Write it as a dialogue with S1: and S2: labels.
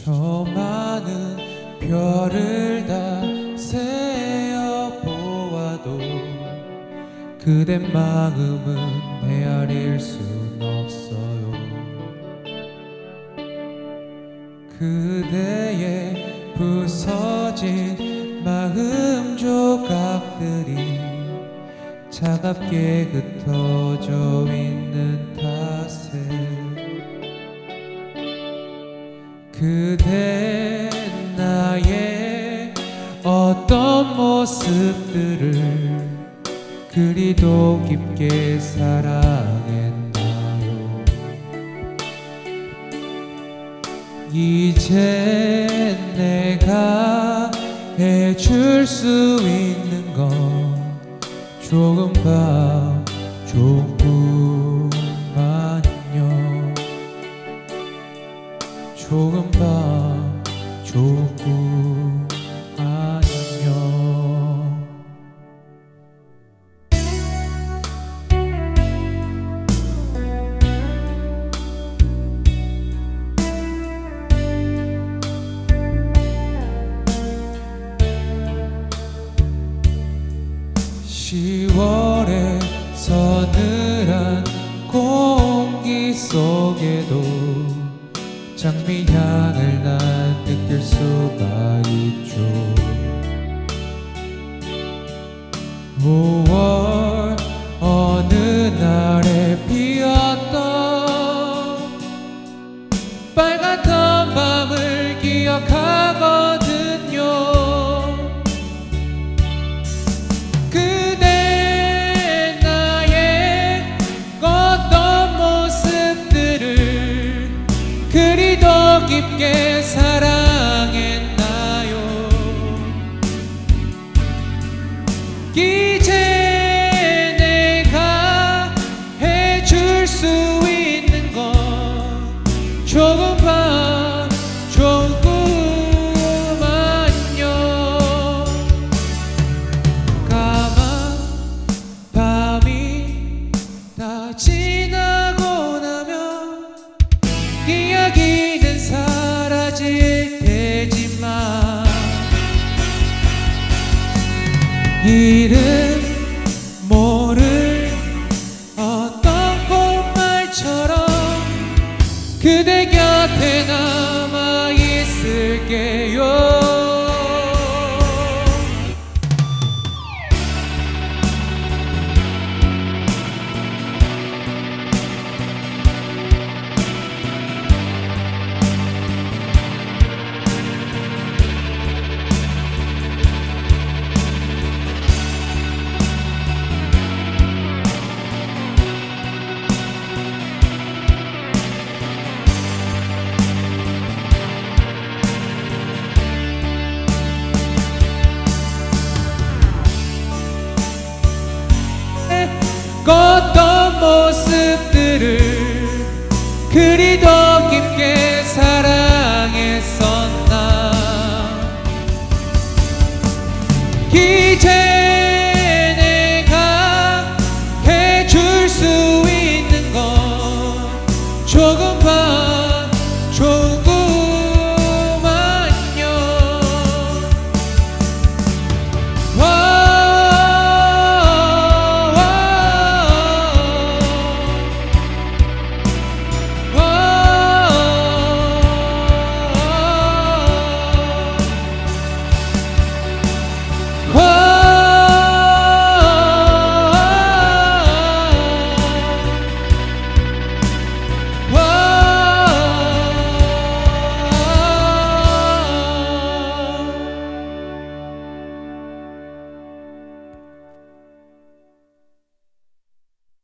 S1: 저 많은 별을 다 세어 보아도 그대 마음은 헤아릴 순 없어요. 그대의 부서진 마음 조각들이 차갑게 흩어져 있는 탓에 그대 나의 어떤 모습들을 그리도 깊게 사랑했나요. 이제 내가 해줄 수 있는 건 조금만 조금만요. 조금만 조금만요. 10월의 서늘한 공기 속에도 장미향을 난 느낄 수가 있죠. 5월 어느 날에 피었던 빨갛던 밤을 기억하거든요. 그대 나의 어떤 모습들을 그리도 깊게 사랑했나요. 이제 내가 해줄 수 있는 건 조금만 조금만요. 까만 밤이 다 지나고 나면 이야기는 사라질 테지만 이름 모를 어떤 꽃말처럼 그대